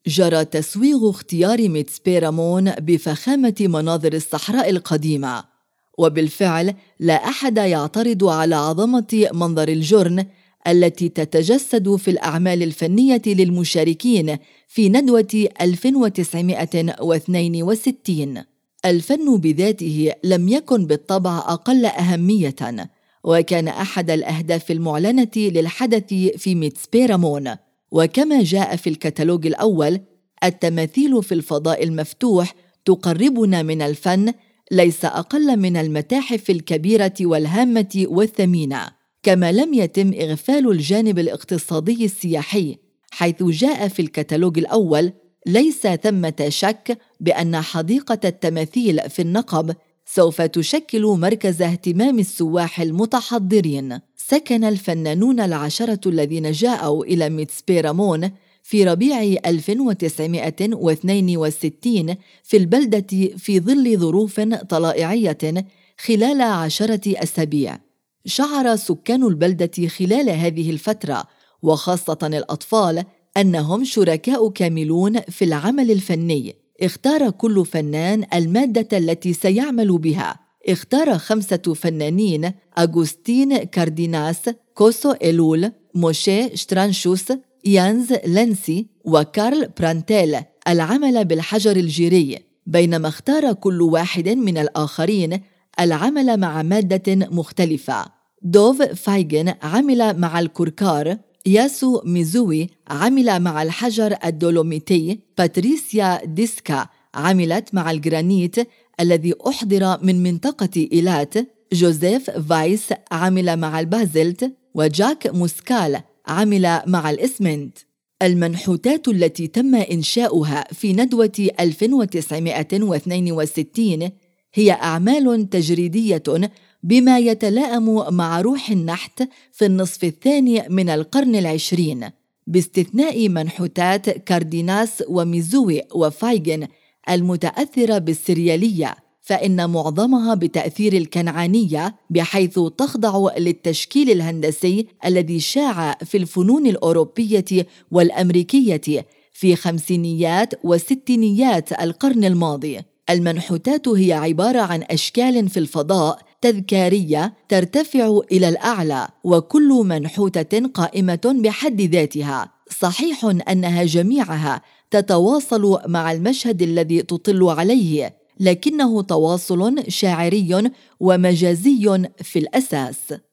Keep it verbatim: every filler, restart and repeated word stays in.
جرى تسويغ اختيار ميتسبيرامون بفخامة مناظر الصحراء القديمة، وبالفعل لا أحد يعترض على عظمة منظر الجرن التي تتجسد في الأعمال الفنية للمشاركين في ندوة ألف وتسعمائة واثنين وستين. الفن بذاته لم يكن بالطبع أقل أهمية، وكان أحد الأهداف المعلنة للحدث في ميتسبيرامون. وكما جاء في الكتالوج الأول: التماثيل في الفضاء المفتوح تقربنا من الفن ليس أقل من المتاحف الكبيرة والهامة والثمينة. كما لم يتم إغفال الجانب الاقتصادي السياحي، حيث جاء في الكتالوج الأول: ليس ثمة شك بأن حديقة التماثيل في النقب سوف تشكل مركز اهتمام السواح المتحضرين. سكن الفنانون العشرة الذين جاءوا إلى ميتسبيرامون في ربيع ألف وتسعمائة واثنين وستين في البلدة في ظل ظروف طلائعية خلال عشرة أسابيع. شعر سكان البلدة خلال هذه الفترة، وخاصة الأطفال، أنهم شركاء كاملون في العمل الفني. اختار كل فنان المادة التي سيعمل بها. اختار خمسة فنانين: أغوستين كارديناس، كوسو إلول، موشي شترانشوس، يانز لانسي وكارل برانتيل العمل بالحجر الجيري، بينما اختار كل واحد من الآخرين العمل مع مادة مختلفة. دوف فايغن عمل مع الكركار، ياسو ميزوي عمل مع الحجر الدولوميتي، باتريسيا ديسكا عملت مع الجرانيت الذي أحضر من منطقة إيلات، جوزيف فايس عمل مع البازلت، وجاك موسكال عمل مع الإسمنت. المنحوتات التي تم إنشاؤها في ندوة ألف وتسعمائة واثنين وستين هي أعمال تجريدية بما يتلائم مع روح النحت في النصف الثاني من القرن العشرين، باستثناء منحوتات كارديناس وميزوي وفايغن المتأثرة بالسريالية، فإن معظمها بتأثير الكنعانية، بحيث تخضع للتشكيل الهندسي الذي شاع في الفنون الأوروبية والأمريكية في خمسينيات وستينيات القرن الماضي. المنحوتات هي عبارة عن أشكال في الفضاء تذكارية ترتفع إلى الأعلى، وكل منحوتة قائمة بحد ذاتها. صحيح أنها جميعها تتواصل مع المشهد الذي تطل عليه، لكنه تواصل شاعري ومجازي في الأساس.